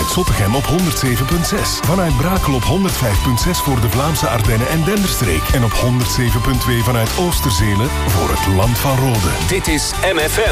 Vanuit Zottegem op 107.6. Vanuit Brakel op 105.6 voor de Vlaamse Ardennen en Denderstreek. En op 107.2 vanuit Oosterzelen voor het Land van Rode. Dit is MFM.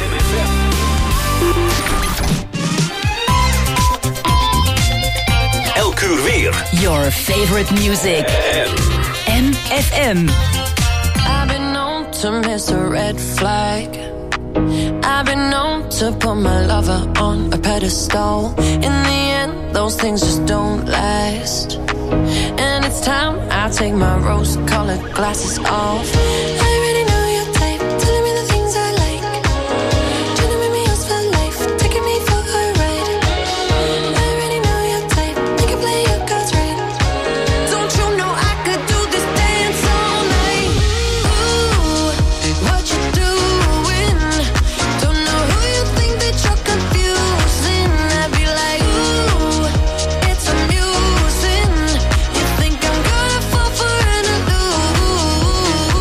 Elk uur weer. Your favorite music. MFM. I've been known to miss a red flag. I've been known to put my lover on a pedestal. In the end, those things just don't last. And it's time I take my rose-colored glasses off. I already know your type, telling me the things I like. Trying to make me yours for life, taking me for a ride. I already know your type, you can play your cards right. Don't you know I could do this dance all night? Ooh, what you doing? Don't know who you think that you're confusing. I'd be like, ooh, it's amusing. You think I'm gonna fall for an illusion?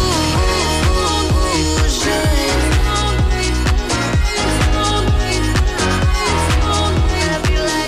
I'd be like,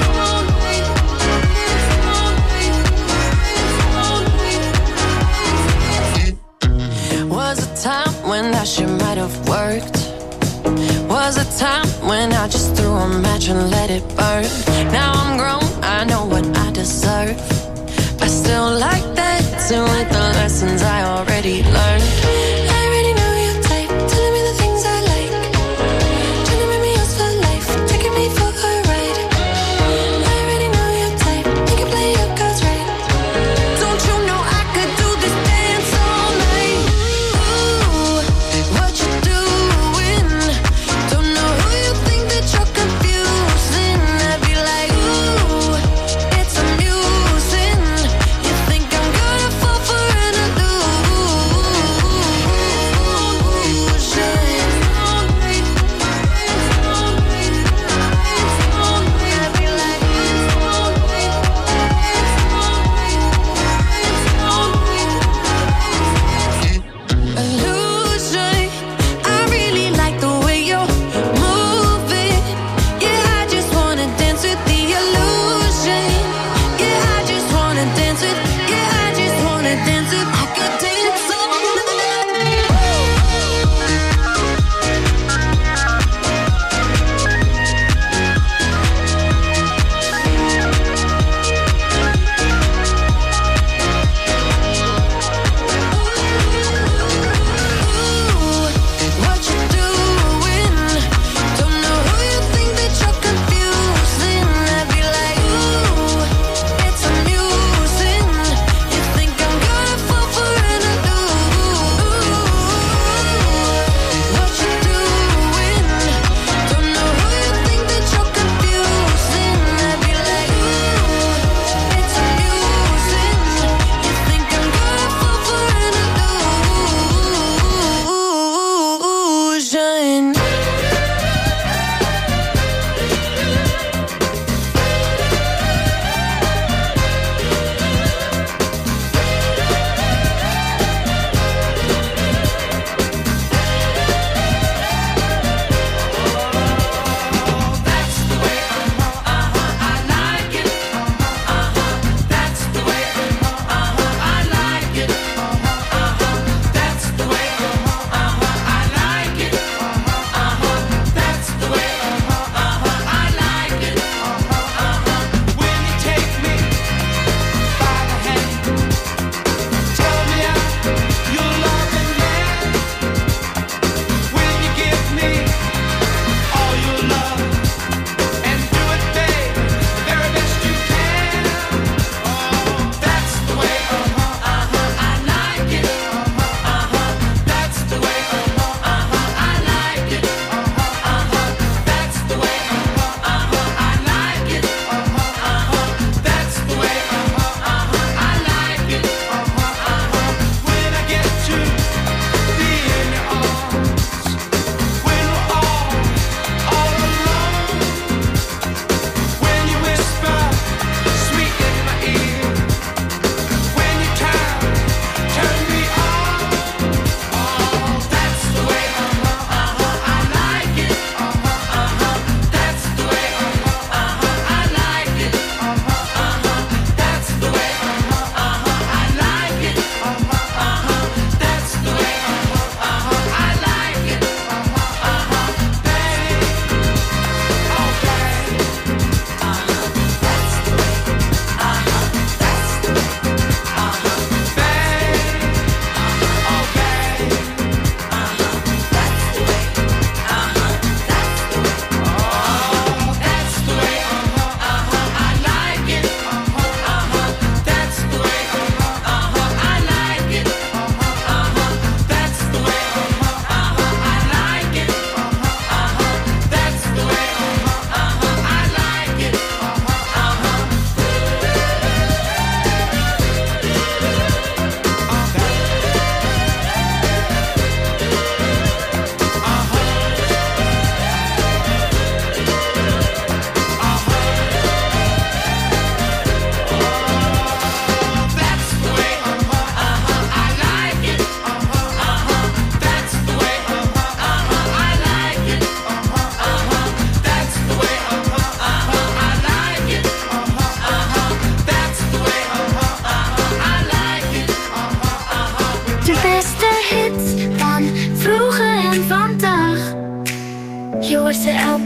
was a time when that shit might have worked. Was a time when I just threw a match and let it burn. Now I'm grown, I know what I deserve. I still like dancing with the lessons I already learned. I already know your type, telling me the things I like. Trying to make me yours for life, taking me for a ride. I already know your type, you can play your cards right. Don't you know I could do this dance all night? Ooh, what you doing? Don't know who you think that you're confusing. I'd be like, ooh, it's amusing. You think I'm gonna fall for an illusion?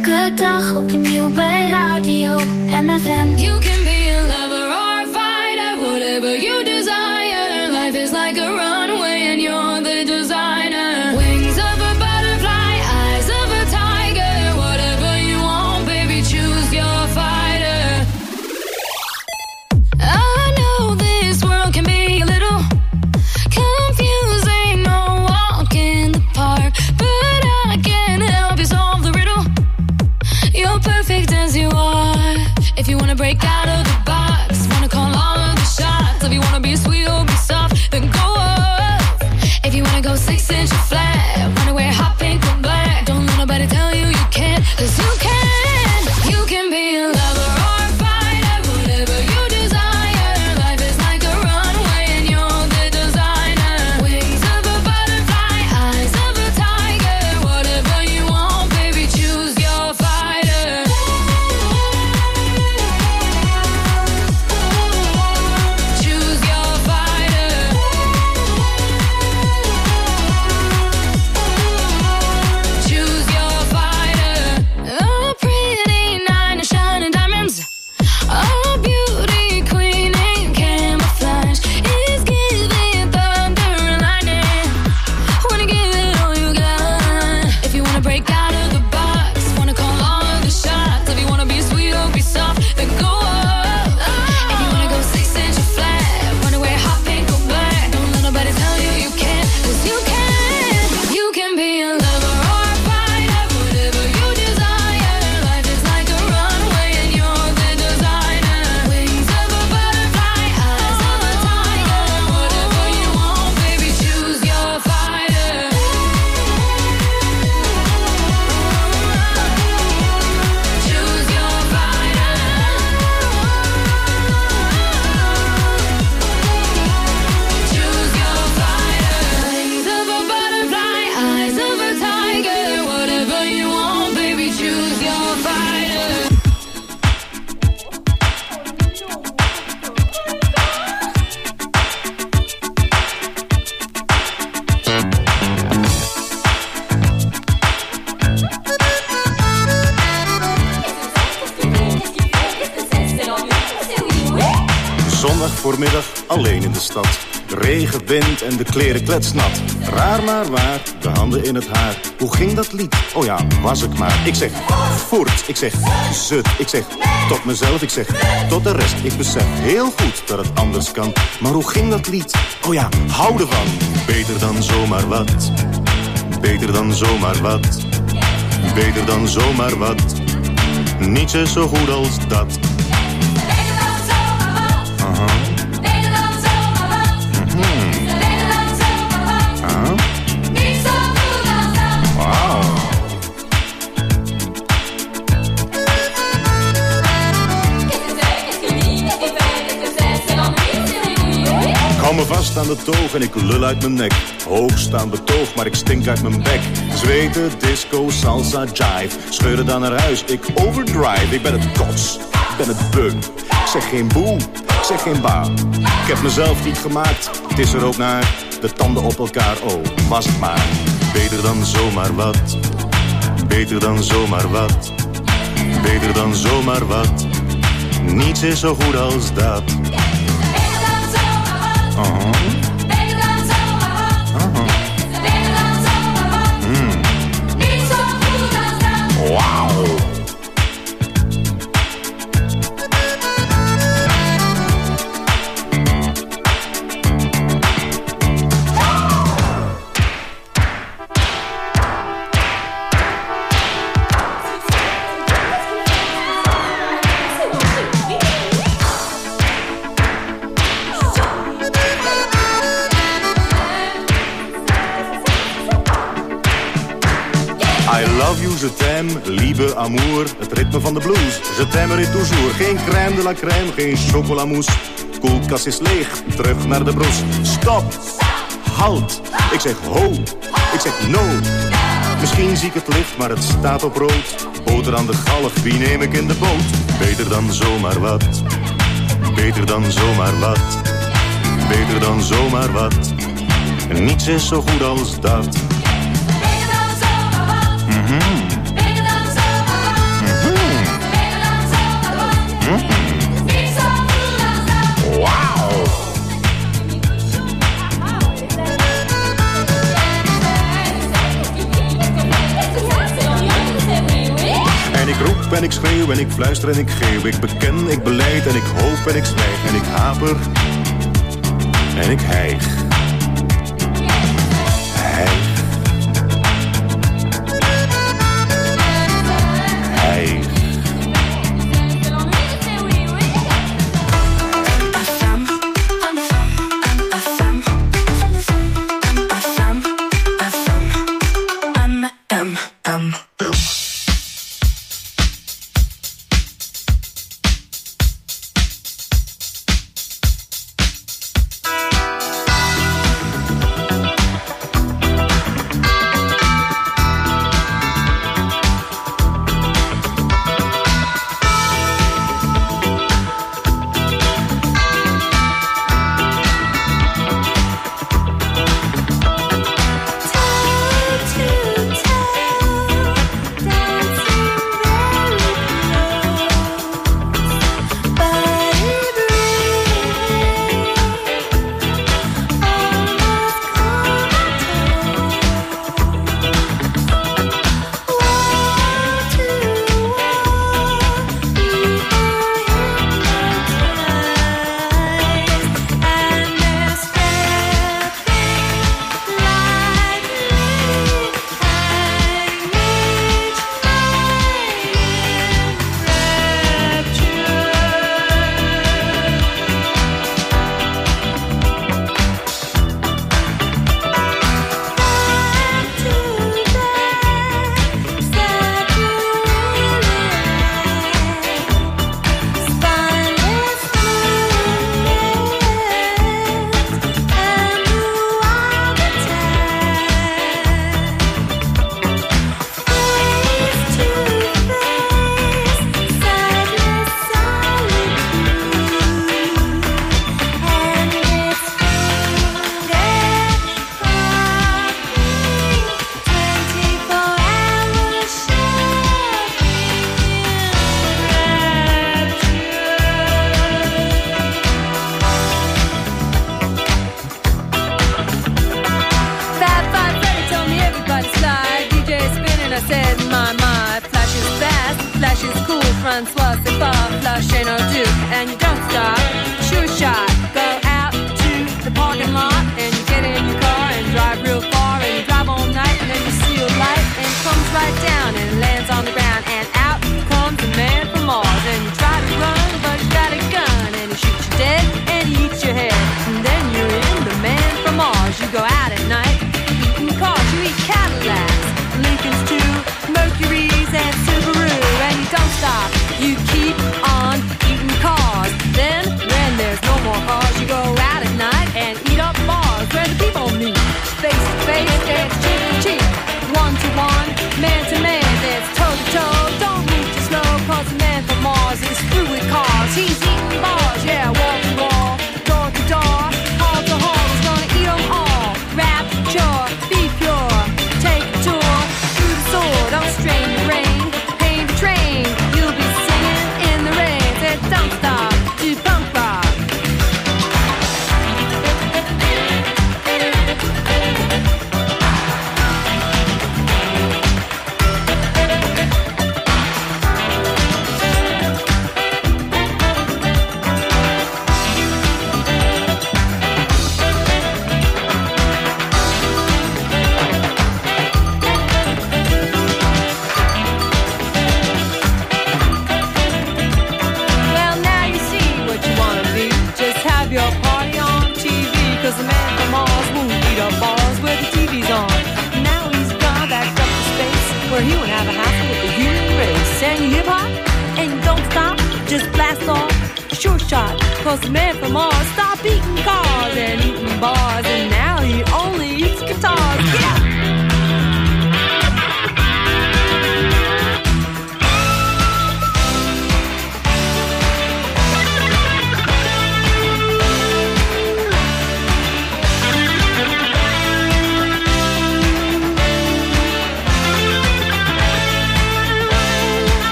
elke dag opnieuw bij Radio MFM. You can be a lover or a fighter, whatever you desire. Life is like a runway and you're the designer. Wings of a butterfly, eyes of a tiger. Whatever you want, baby, choose your fighter. I know this world can be a little confusing, no walk in the park, but I can help you solve the riddle. You're perfect as you are. If you wanna break out of the box, wanna call all of the shots. If you wanna be sweet or be soft, then go up. If you wanna go 6 inches flat, wanna wear hot pink or black, don't let nobody tell you you can't, 'cause you can. You can be a lover or a fighter, whatever you desire. Life is like a runway and you're the designer. Wings of a butterfly, eyes of a tiger. Whatever you want, baby, choose your fighter. Choose your fighter. Choose your fighter. A pretty night of shining diamonds. A beauty queen in camouflage is giving thunder and lightning. Wanna give it all you got. If you wanna break out of the box, wanna call all of the shots. If you wanna be sweet or be soft, then go up. If you wanna go 6 inches flat, wanna wear hot pink or black, don't let nobody tell you you can't, 'cause you can. You can be a lover or a fighter, whatever you desire. Life is like a runway and you're the designer. Wings of a butterfly, eyes of a tiger. Whatever you want, baby, choose your fighter. Choose your fighter. Choose your fighter. Wings of a butterfly, eyes of a tiger. Whatever you want, baby, choose your fighter. Zondag voormiddag alleen in de stad. Regen, wind en de kleren kletsnat. Raar maar waar, de handen in het haar. Hoe ging dat lied? Oh ja, was ik maar. Ik zeg voort, ik zeg zut, ik zeg tot mezelf, ik zeg tot de rest. Ik besef heel goed dat het anders kan. Maar hoe ging dat lied? Oh ja, hou ervan. Beter dan zomaar wat. Beter dan zomaar wat. Beter dan zomaar wat. Niets is zo goed als dat. Hou me vast aan de toog en ik lul uit mijn nek. Hoogstaand betoog, maar ik stink uit mijn bek. Zweten, disco, salsa, jive. Scheuren dan naar huis, ik overdrive. Ik ben het kots, ik ben het beu. Ik zeg geen boe, ik zeg geen ba. Ik heb mezelf niet gemaakt, het is er ook naar. De tanden op elkaar, oh, was het maar. Beter dan zomaar wat. Beter dan zomaar wat. Beter dan zomaar wat. Niets is zo goed als dat. Wauw. Je t'aime, liebe, amour, het ritme van de blues. Je t'aimerai toujours, geen crème de la crème, geen chocolamousse. Koelkast is leeg, terug naar de broes. Stop, halt, ik zeg ho, ik zeg no. Misschien zie ik het licht, maar het staat op rood. Boter aan de galg, wie neem ik in de boot? Beter dan zomaar wat, beter dan zomaar wat. Beter dan zomaar wat, niets is zo goed als dat. Beter dan zomaar wat, beter dan zomaar wat. roep en ik schreeuw en ik fluister en ik geeuw. Ik beken, ik belijd en ik hoop en ik zwijg. En ik haper en ik hijg. Hijg. Hijg.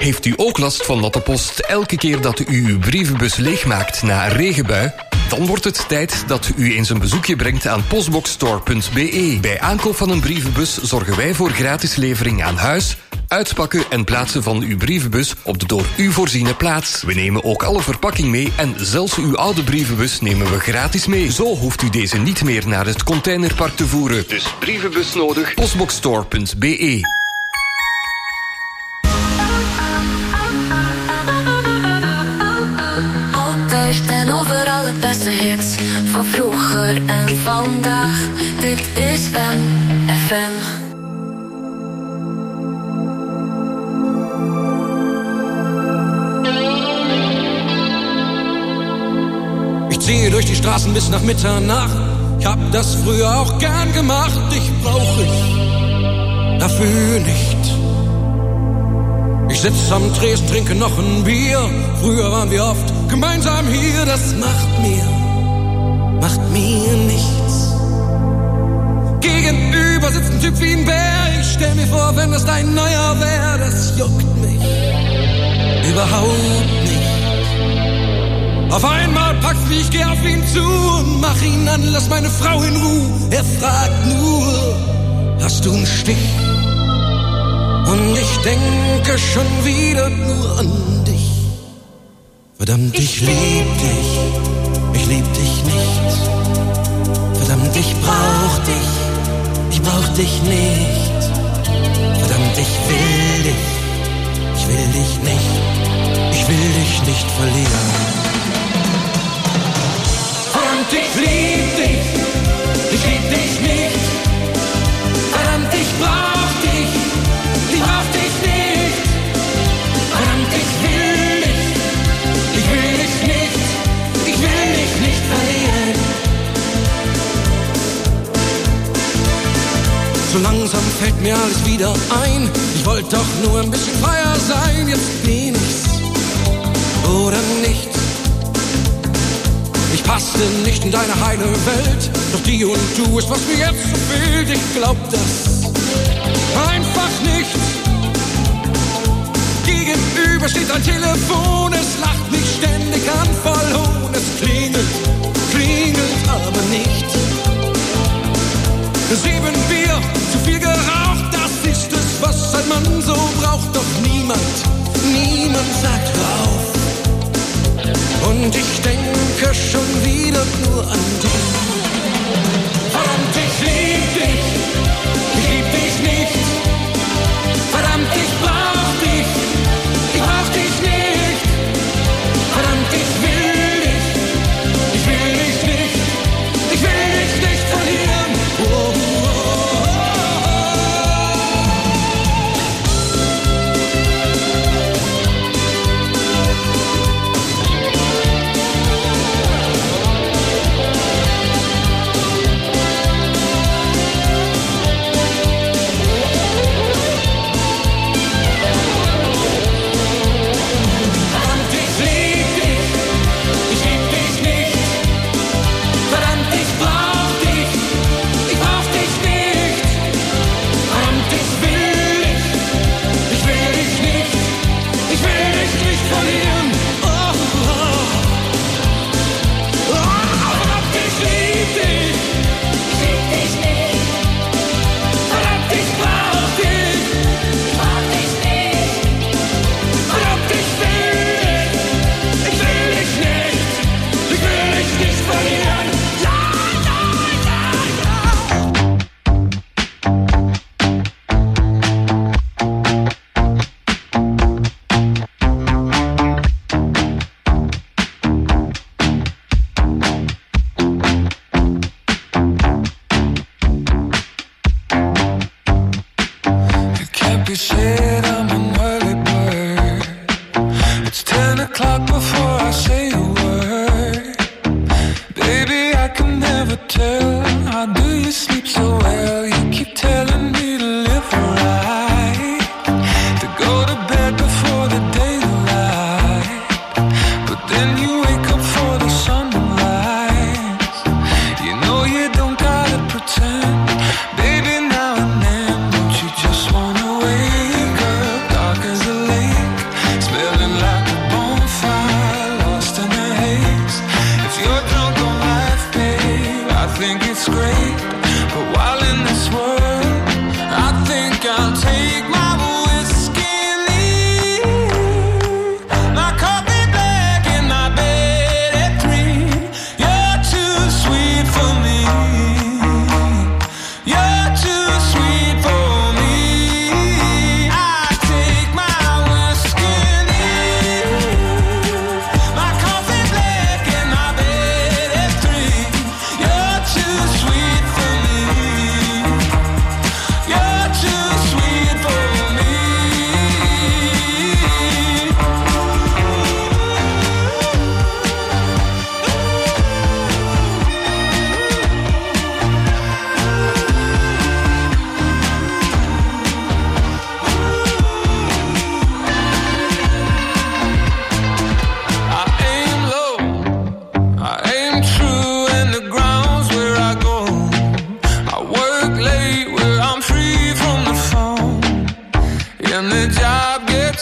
Heeft u ook last van natte post elke keer dat u uw brievenbus leegmaakt na een regenbui? Dan wordt het tijd dat u eens een bezoekje brengt aan postboxstore.be. Bij aankoop van een brievenbus zorgen wij voor gratis levering aan huis, uitpakken en plaatsen van uw brievenbus op de door u voorziene plaats. We nemen ook alle verpakking mee en zelfs uw oude brievenbus nemen we gratis mee. Zo hoeft u deze niet meer naar het containerpark te voeren. Dus brievenbus nodig, postboxstore.be. En overal het beste hits van vroeger en vandaag. Dit is MFM. Ich ziehe durch die Straßen bis nach Mitternacht. Ich hab das früher auch gern gemacht. Dich brauch ich dafür nicht. Ich sitz am Tresen, trinke noch ein Bier. Früher waren wir oft gemeinsam hier. Das macht mir nichts. Gegenüber sitzt ein Typ wie ein Bär. Ich stell mir vor, wenn das dein neuer wär. Das juckt mich überhaupt nicht. Auf einmal packst mich, ich geh auf ihn zu und mach ihn an, lass meine Frau in Ruhe. Er fragt nur, hast du einen Stich? Und ich denke schon wieder nur an dich. Verdammt, ich lieb dich nicht. Verdammt, ich brauch dich nicht. Verdammt, ich will dich nicht. Ich will dich nicht verlieren. Verdammt, ich lieb dich nicht. Verdammt, ich brauch dich nicht. Verdammt, ich will dich nicht verlieren. So langsam fällt mir alles wieder ein. Ich wollte doch nur ein bisschen freier sein. Jetzt bin ich's oder nicht. Ich passte nicht in deine heile Welt. Doch die und du ist, was mir jetzt so fehlt. Ich glaub das einfach nicht. Gegenüber steht ein Telefon. Es lacht mich ständig an, voll Hohn. Es klingelt aber nicht. 7 Bier, zu viel geraucht. Das ist es, was ein Mann so braucht. Doch niemand sagt rauf. Und ich denke schon wieder nur an dich. Verdammt, ich lieb dich nicht. Verdammt, ich brauch dich nicht. Verdammt, ich will dich nicht verlieren. Oh, oh, Baby, now and then, don't you just wanna wake up?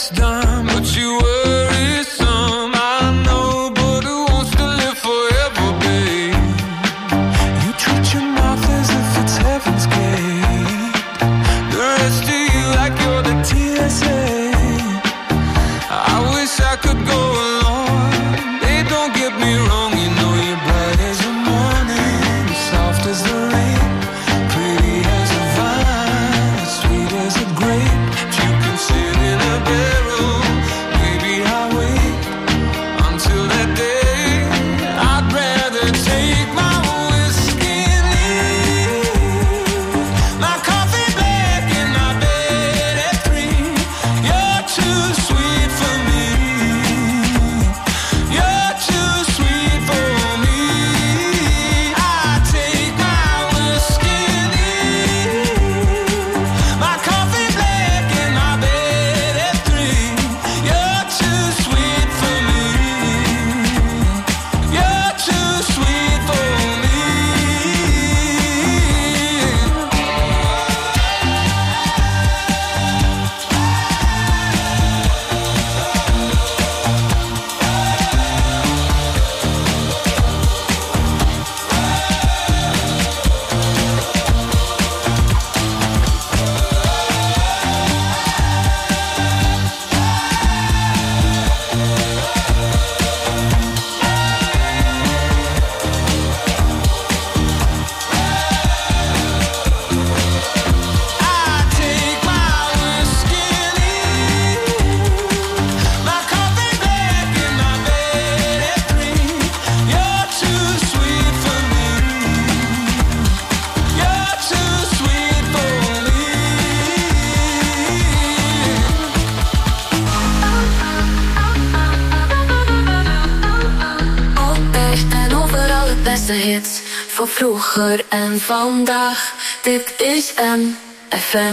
it's done, but you worry some. I know, but who wants to live forever, babe? You treat your mouth as if it's heaven's gate. The rest of you like you're the TSA. I wish I could go along. Hey, don't get me wrong, you know you're bright as the morning, soft as the rain, pretty as a vine, sweet as a grape. If you can sit in a barrel, maybe I'll wait until that day. I'd rather take my whiskey and leave my coffee black in my bed at 3. You're too sweet for me. You're too sweet for me. I take my whiskey and leave my coffee black in my bed at 3. You're too sweet for me. You're too sweet for me. I take my whiskey and leave my coffee black in my bed at 3. You're too sweet for me. You're too sweet for me. Altijd en overal het beste hits van vroeger en vandaag. Dit is MFM.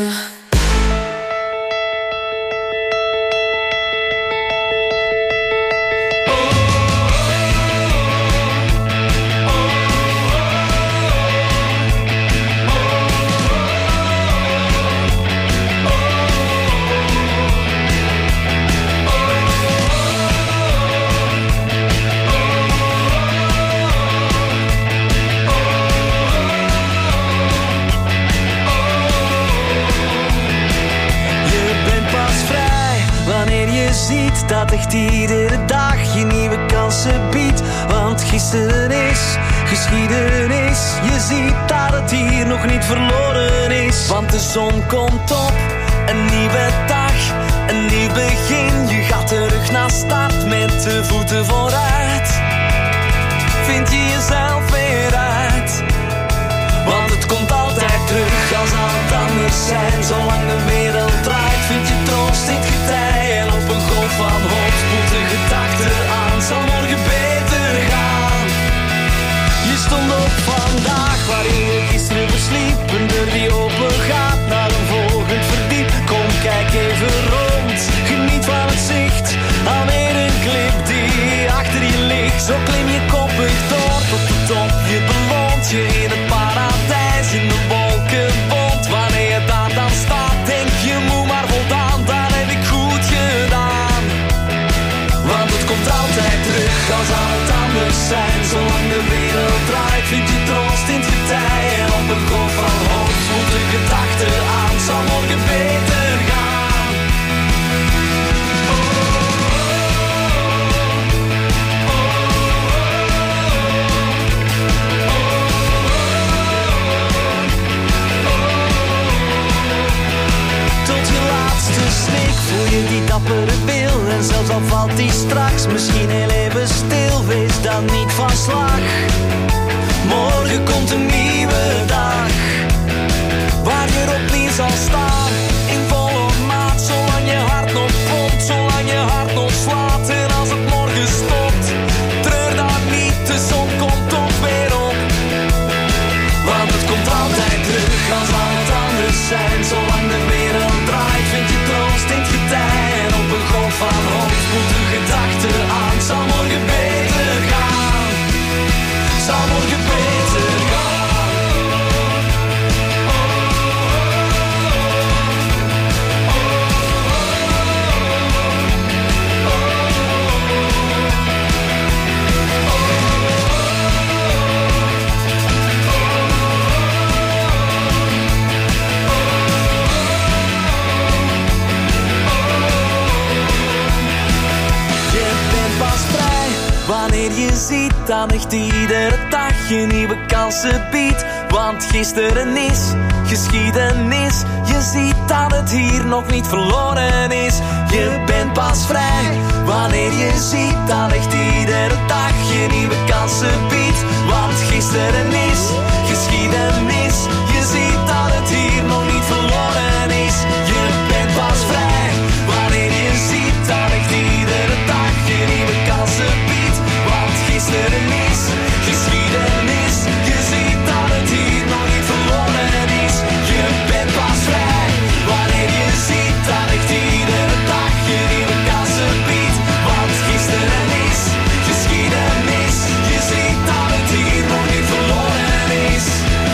Je bent pas vrij wanneer je ziet dat echt iedere dag je nieuwe kansen biedt. Want gisteren is geschiedenis. Je ziet dat het hier nog niet verloren is. Want de zon komt op, een nieuwe dag, een nieuw begin. Je gaat terug naar start met de voeten vooruit. Vind je jezelf weer uit? Want het komt altijd terug als al het anders zijn. Zolang de wereld draait vind je troost in het getij. En op een golf van hoop spoelt de gedachte aan. Zal morgen beter gaan. Je stond op vandaag waarin je gisteren versliep. Een deur die open gaat naar een volgend verdiep. Kom kijk even rond, geniet van het zicht. Alweer een klip die achter je ligt. Zo klim je koppig door tot de top. Je beloont je in het paradijs, in de wolkenbond. Wanneer je daar dan staat, denk je moe maar voldaan. Dat heb ik goed gedaan. Want het komt altijd terug als al het anders zijn. Zolang de wereld draait vind je troost in het getij. En op een golf van hoop voelt de gedachte aan. Zal morgen beter gaan. Tot je laatste snik voel je die dappere wil. En zelfs al valt die straks misschien heel even stil. Wees dan niet van slag. Morgen komt een nieuwe dag, waar je opnieuw zal staan. In volle maat, zolang je hart nog pompt. Zolang je hart nog slaat. En als het morgen stopt, treur dan niet, de zon komt toch weer op. Want het komt altijd terug als al het anders zijn. Zolang de wereld draait vind je troost in het getij. En op een golf van hoop spoelt de gedachte aan. Zal morgen beter gaan. Zal morgen beter gaan. je ziet dat echt iedere dag je nieuwe kansen biedt. Want gisteren is geschiedenis. Je ziet dat het hier nog niet verloren is. Je bent pas vrij wanneer je ziet dat echt iedere dag je nieuwe kansen biedt. Want gisteren is geschiedenis. Je ziet dat het hier nog niet verloren is. Je bent pas vrij wanneer je ziet dat echt iedere dag je nieuwe kansen biedt. Want gisteren is geschiedenis. Je ziet dat het hier nog niet verloren is. Je bent pas vrij wanneer je ziet dat echt iedere dag je nieuwe kansen biedt. Want gisteren is geschiedenis. Je ziet dat het hier nog niet verloren is.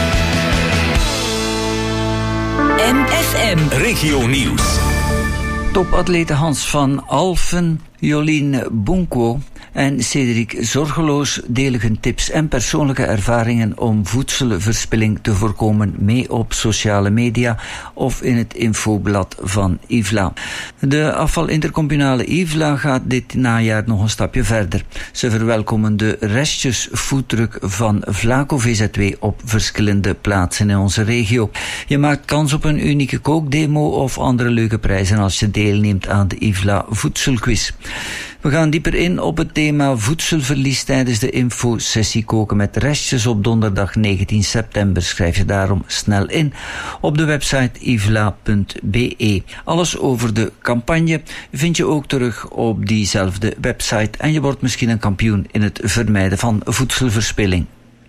MFM Regio Nieuws. Topatlete Hans van Alphen, Jolien Bunko en Cedric Zorgeloos delen hun tips en persoonlijke ervaringen om voedselverspilling te voorkomen mee op sociale media of in het infoblad van IVLA. De afvalintercommunale IVLA gaat dit najaar nog een stapje verder. Ze verwelkomen de restjesfoodtruck van Vlaco VZW op verschillende plaatsen in onze regio. Je maakt kans op een unieke kookdemo of andere leuke prijzen als je deelneemt aan de IVLA voedselquiz. We gaan dieper in op het thema voedselverlies tijdens de infosessie Koken met Restjes op donderdag 19 september. Schrijf je daarom snel in op de website ivla.be. Alles over de campagne vind je ook terug op diezelfde website en je wordt misschien een kampioen in het vermijden van voedselverspilling.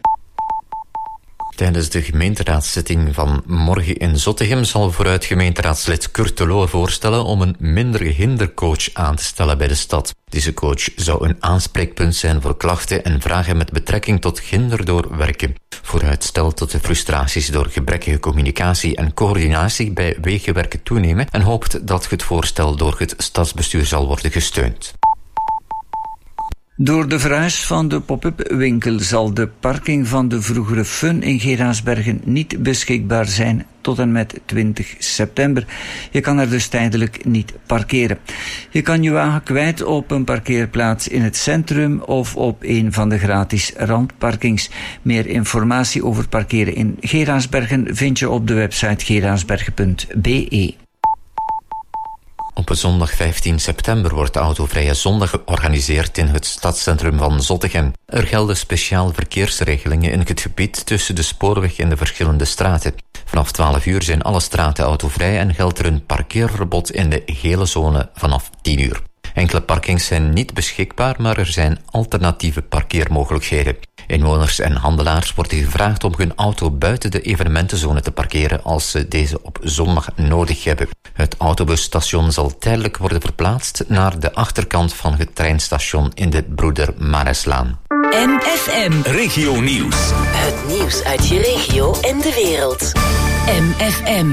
Tijdens de gemeenteraadszitting van morgen in Zottegem zal vooruit gemeenteraadslid Kurt de Loor voorstellen om een minder hindercoach aan te stellen bij de stad. Deze coach zou een aanspreekpunt zijn voor klachten en vragen met betrekking tot hinder door werken. Vooruit stelt dat de frustraties door gebrekkige communicatie en coördinatie bij wegenwerken toenemen en hoopt dat het voorstel door het stadsbestuur zal worden gesteund. Door de verhuis van de pop-up winkel zal de parking van de vroegere Fun in Geraardsbergen niet beschikbaar zijn tot en met 20 september. Je kan er dus tijdelijk niet parkeren. Je kan je wagen kwijt op een parkeerplaats in het centrum of op een van de gratis randparkings. Meer informatie over parkeren in Geraardsbergen vind je op de website geraardsbergen.be. Op zondag 15 september wordt de Autovrije Zondag georganiseerd in het stadscentrum van Zottegem. Er gelden speciaal verkeersregelingen in het gebied tussen de spoorweg en de verschillende straten. Vanaf 12 uur zijn alle straten autovrij en geldt er een parkeerverbod in de gele zone vanaf 10 uur. Enkele parkings zijn niet beschikbaar, maar er zijn alternatieve parkeermogelijkheden. Inwoners en handelaars worden gevraagd om hun auto buiten de evenementenzone te parkeren als ze deze op zondag nodig hebben. Het autobusstation zal tijdelijk worden verplaatst naar de achterkant van het treinstation in de Broeder Mareslaan. MFM Regio Nieuws. Het nieuws uit je regio en de wereld. MFM.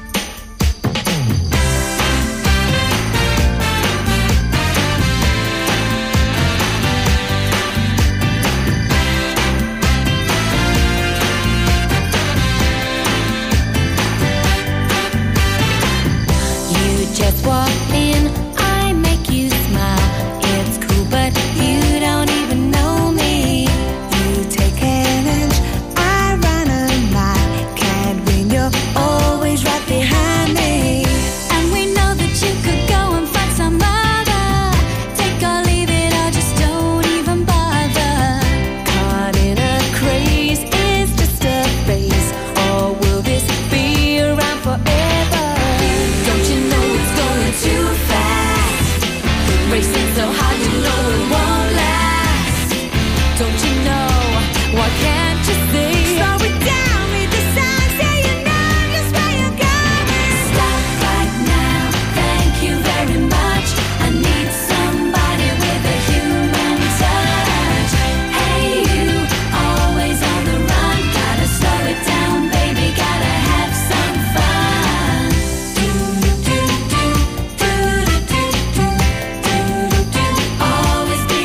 Just walk in, I make you smile. It's cool, but you don't even know me. You take an inch, I run a mile. Can't win, you're always right behind me. And we know that you could go and find some other. Take or leave it, or just don't even bother. Caught in a craze is just a phase, or will this be around forever? Don't you know too fast, racing so hard you know it won't last. Don't you know, why can't you see? Slow it down, read the signs, say you know just where you're going. Stop right now, thank you very much. I need somebody with a human touch. Hey you, always on the run, gotta slow it down baby, gotta have some fun. Always be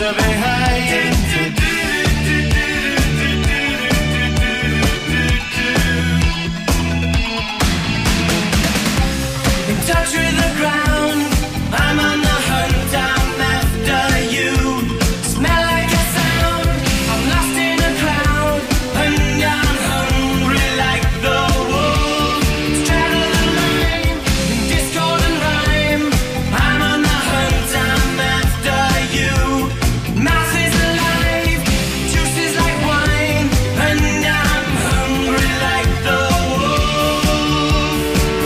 to be high. In touch with the ground, I'm on the hunt, I'm after you. Smell like a sound, I'm lost in a crowd, and I'm hungry like the wolf. Straddle the line, in discord and rhyme, I'm on the hunt, I'm after you. Mouth is alive, juice is like wine, and I'm hungry like the wolf.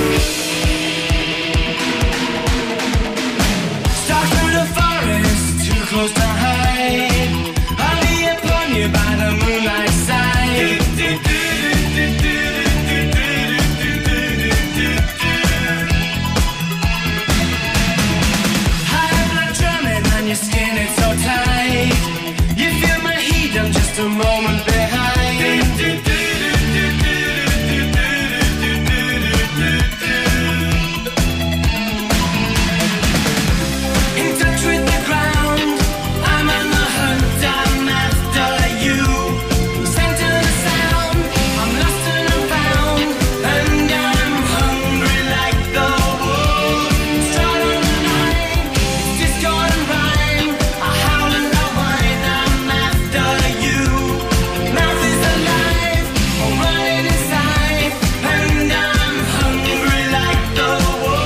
Stalk through the forest, too close to hide. I'll be upon you by the moonlight side. High blood drumming on your skin, it's so tight. You feel my heat, I'm just a moment behind. In touch with the ground, I'm on the hunt, I'm after you. Center the sound, I'm lost and I'm found, and I'm hungry like the wolf. Stride on the line, it's discord and rhyme. I howl and I whine, I'm after you. Mouth is alive, I'm running inside, and I'm hungry like the wolf.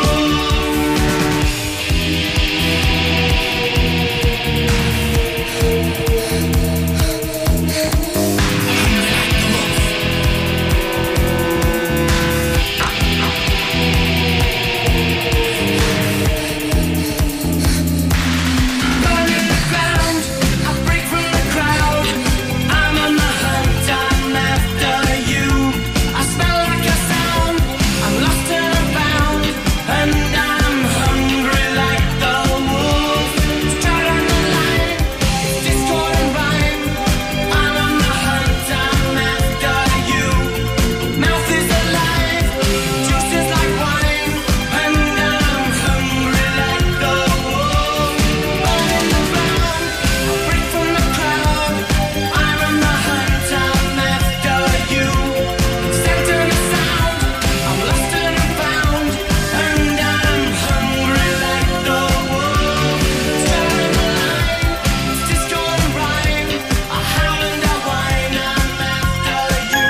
Burning the ground, I break from the crowd. I'm on the hunt, I'm after you. I smell like a sound, I'm lost and I'm found, and I'm hungry like the wolf. Stride on the line, it's discord and rhyme. I'm on the hunt, I'm after you. Mouth is alive, juice is like wine, and I'm hungry like the wolf. Burning the ground, I break from the crowd. I'm on the hunt, I'm after you. Center the sound, I'm lost and I'm found, and I'm hungry like the wolf. Stride on the line, it's discord and rhyme. I howl and I whine, I'm after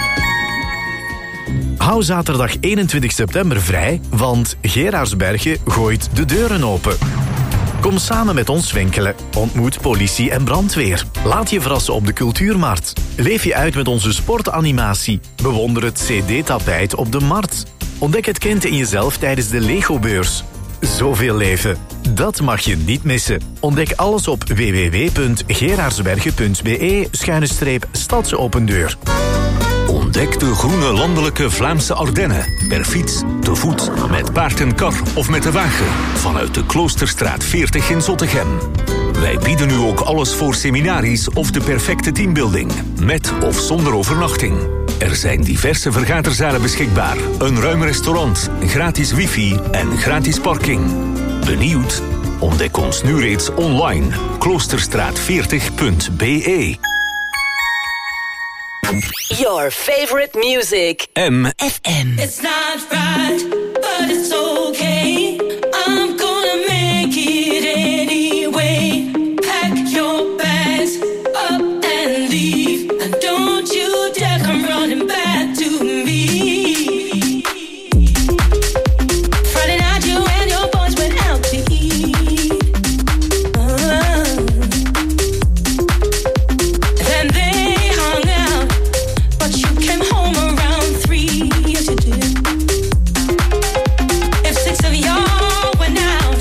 you. Hou zaterdag 21 september vrij, want Gerardsbergen gooit de deuren open. Kom samen met ons winkelen, ontmoet politie en brandweer. Laat je verrassen op de Cultuurmarkt. Leef je uit met onze sportanimatie. Bewonder het CD-tapijt op de markt. Ontdek het kind in jezelf tijdens de Lego-beurs. Zoveel leven, dat mag je niet missen. Ontdek alles op www.gerardsbergen.be/stadsopendeur. Ontdek de groene landelijke Vlaamse Ardennen. Per fiets, te voet, met paard en kar of met de wagen. Vanuit de Kloosterstraat 40 in Zottegem. Wij bieden nu ook alles voor seminaries of de perfecte teambuilding. Met of zonder overnachting. Er zijn diverse vergaderzalen beschikbaar. Een ruim restaurant, gratis wifi en gratis parking. Benieuwd? Ontdek ons nu reeds online. Kloosterstraat40.be. Your favorite music. MFM. It's not right, but it's okay. I'm gonna make it anyway. Pack your bags up and leave, and don't you dare come running back to me. Friday night you and your boys went out to eat. Then they hung out, but you came home around 3. Yes, you did. If 6 of y'all went out,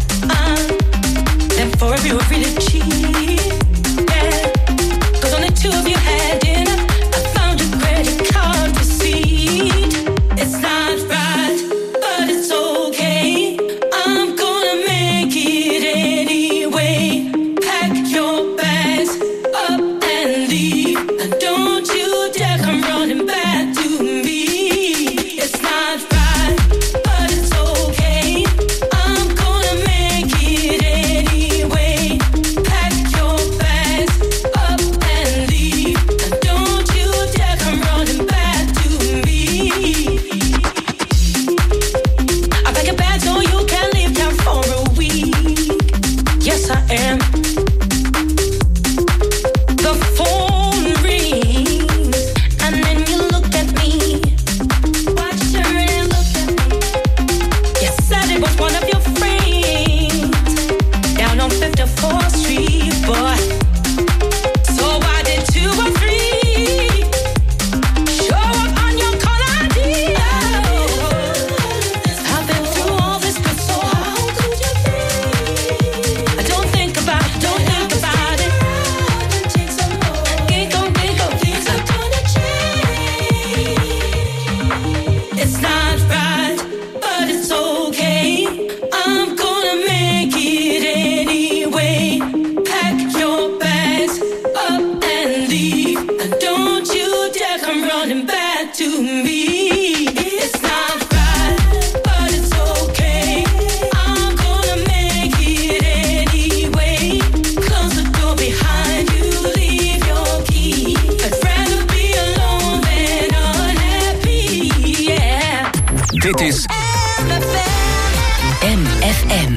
then 4 of you were really cheap. Yeah, 'cause only 2 of you had dinner. I found your credit card receipt. It's not right, but it's okay. I'm gonna make it anyway. Pack your bags up and leave, and don't you dare come running back to me. It's not right, but it's okay. I'm gonna make it anyway. Pack M.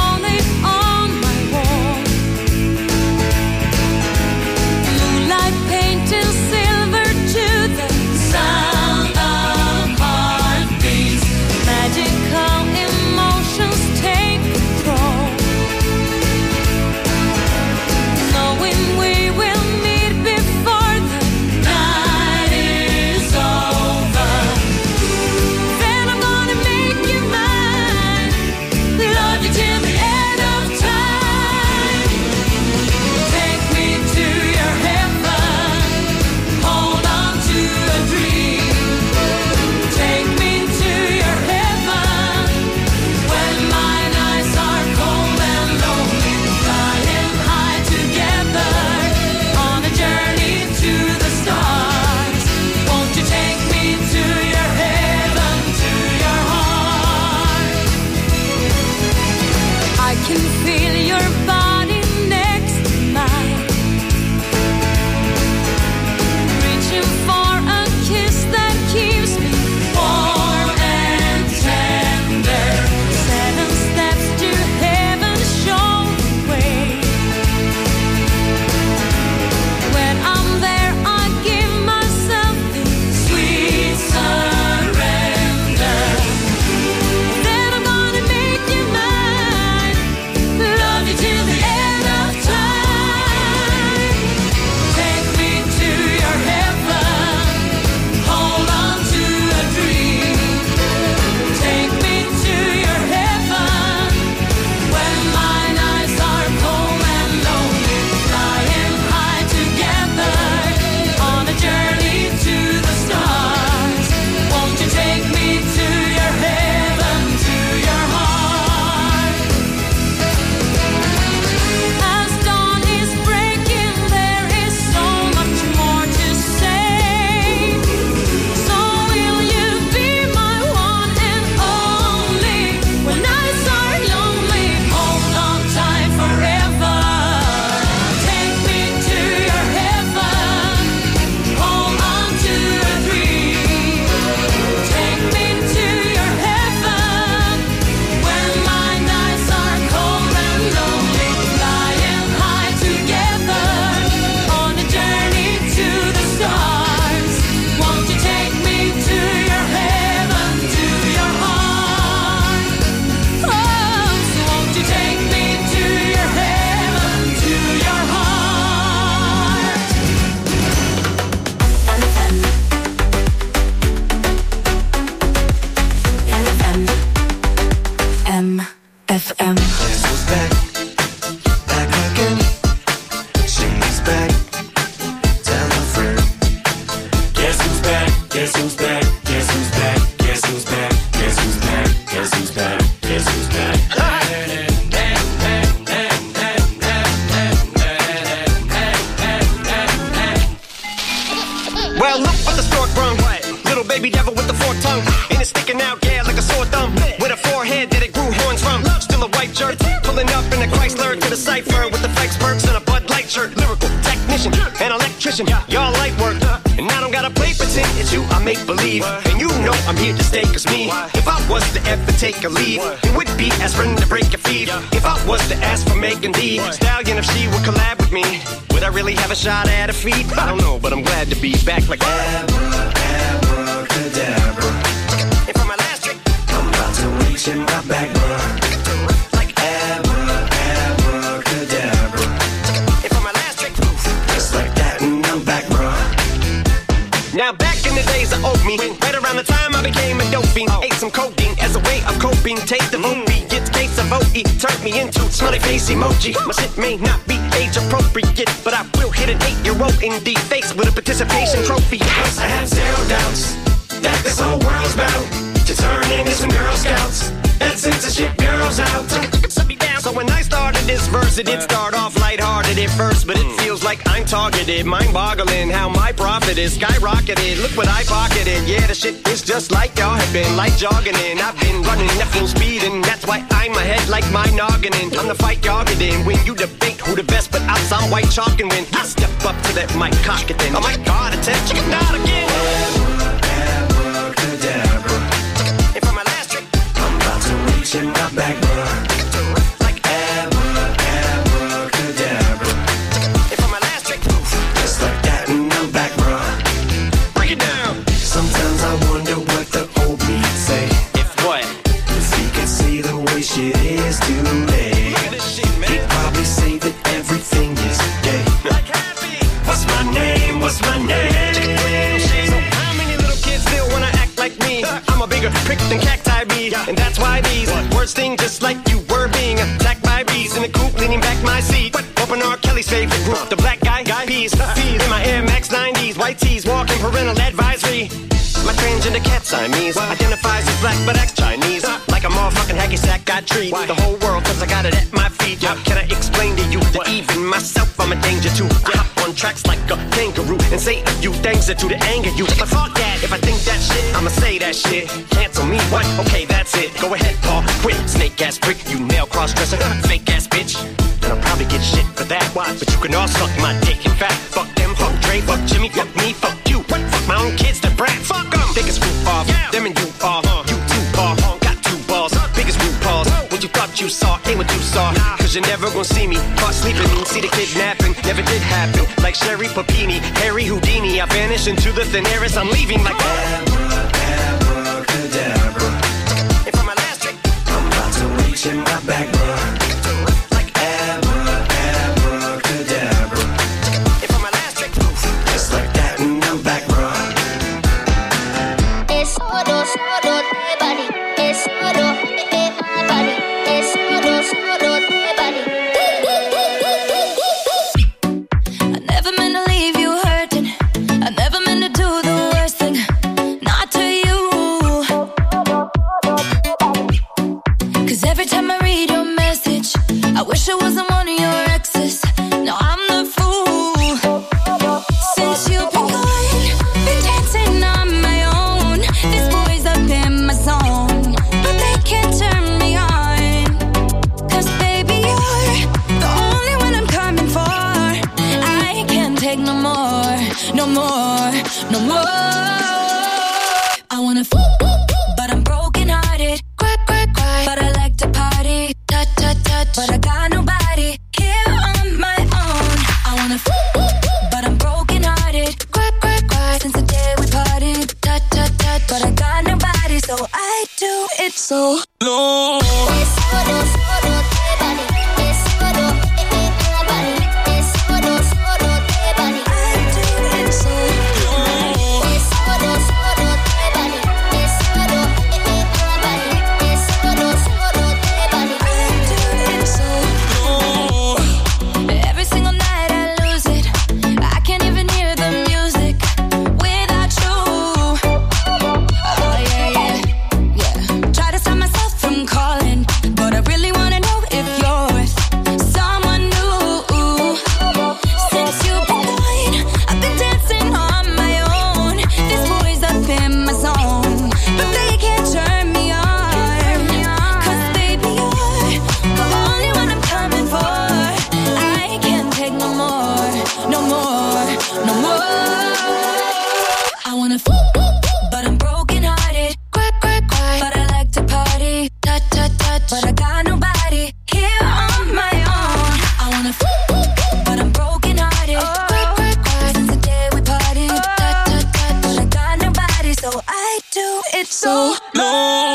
Moonlight Well, look what the stork brung. Little baby devil with the forked tongue. And it's sticking out, yeah, like a sore thumb. With a forehead that it grew horns from. Still a white shirt, pulling up in a Chrysler to the cipher with the Fikes Perks and a Bud Light shirt. Lyrical technician, an electrician, y'all light work. And I don't gotta play pretend, it's you I make believe. And you know I'm here to stay, cause me, if I was to ever take a leave, it would be aspirin to break a feed. If I was to ask for Megan Thee Stallion, if she would collab with me, would I really have a shot at a feat? I don't know, but I'm glad to be back like abracadabra. And for my last trick, I'm about to reach in my back, bruh. Like abracadabra. And for my last trick, just like that, and I'm back, bruh. Now back in the days of old me, right around the time I became a dope fiend, ate some codeine as a way of coping. Take the movie, it's case of OE, turned me into smiley face emoji. My shit may not be age appropriate, but I will hit an 8-year-old in the face with a participation trophy. Yes, I have zero doubts that this whole world's bound to turn into some Girl Scouts and censorship girls out. So when I started this verse, it did start off lighthearted at first, but it feels like I'm targeted. Mind-boggling how my profit is skyrocketed. Look what I pocketed. Yeah, the shit is just like y'all have been, like jogging in. I've been running at full speed, and that's why I'm ahead like my noggin in. I'm the fight y'all get in when you debate who the best, but I'm some white chalk, and when I step up to that mic, cock it then. Oh my God, attention, chicken out again. Abracadabra. And for my last trick, I'm about to reach in my back, bruh. Shit is too late. He'd probably say that everything is gay. What's my name? What's my name? So how many little kids still wanna act like me? I'm a bigger prick than cacti bee, and that's why these words sting just like you were being attacked by bees in the coop, leaning back my seat. Open R. Kelly's favorite group, the black guy peas. Feed in my Air Max 90s, white tees, walking parental advisory. My transgender cat Siamese identifies as black but acts Chinese. Like a motherfucking hacky sack, got treat the whole world cause I got it at my feet. Can I explain to you that even myself I'm a danger to? I hop on tracks like a kangaroo and say a few things that to the anger you. But fuck that, if I think that shit, I'ma say that shit. Cancel me, what? Okay, that's it. Go ahead, Paul, quit. Snake ass prick, you male cross-dresser, fake ass bitch. And I'll probably get shit for that. But you can all suck my dick. In fact, fuck them, fuck Dre, fuck Jimmy, fuck me, fuck you. Fuck my own kids, the brats. Fuck them. Biggest roof off, them and you are. You two are, got two balls. Biggest root balls. What you thought you saw ain't what you saw. Cause you're never gonna see me caught sleeping. See the kidnapping, never did happen. Like Sherry Papini, Harry Houdini. I vanish into the thin air as I'm leaving like abracadabra. And for my last trick, I'm about to reach in my back, bruh. no more. I wanna but I'm broken hearted. Cry, but I like to party. Touch, but I got nobody here on my own. I wanna but I'm broken hearted. Cry, since the day we party. Touch, but I got nobody, so I do it so long.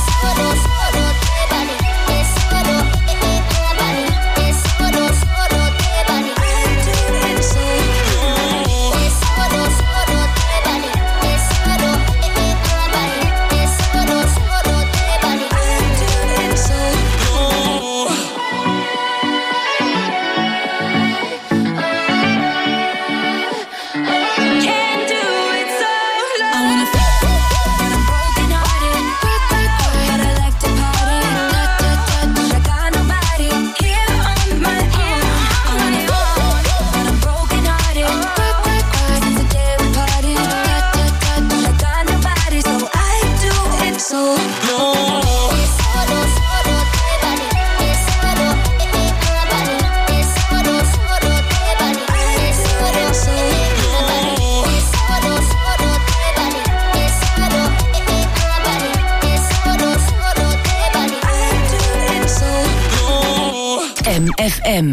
FM.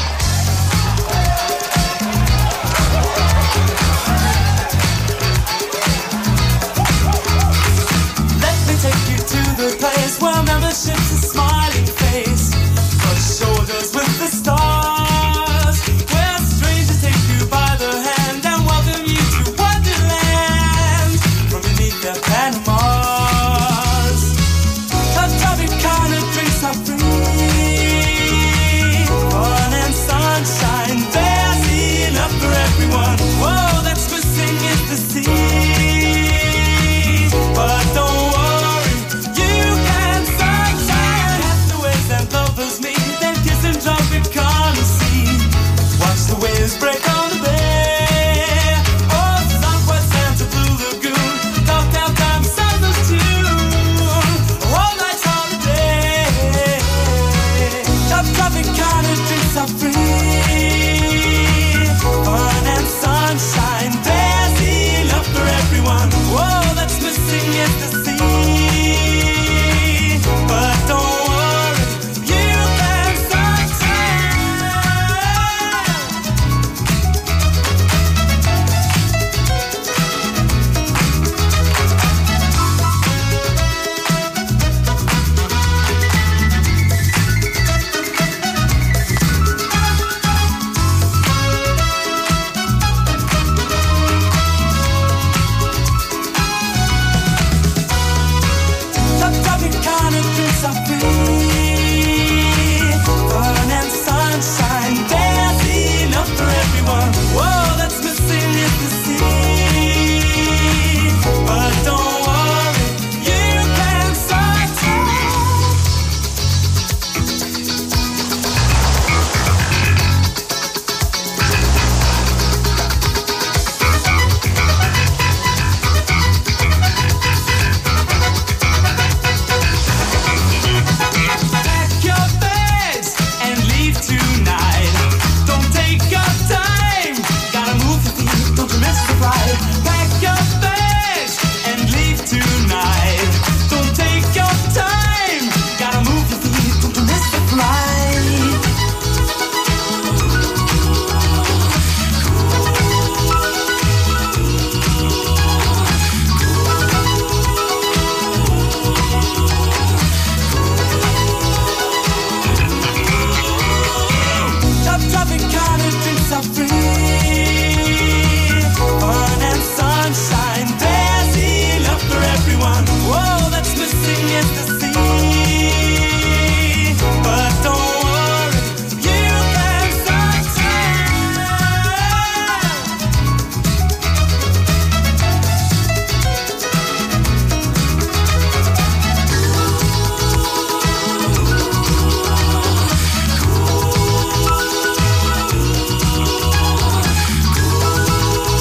Let me take you to the place where membership's a smiling face, brush shoulders with the stars, where strangers take you by the hand and welcome you to Wonderland from beneath their Panamas. The Tropicana drinks are free, fun and sunshine, there's enough for everyone. Whoa, that's Christine is the sea.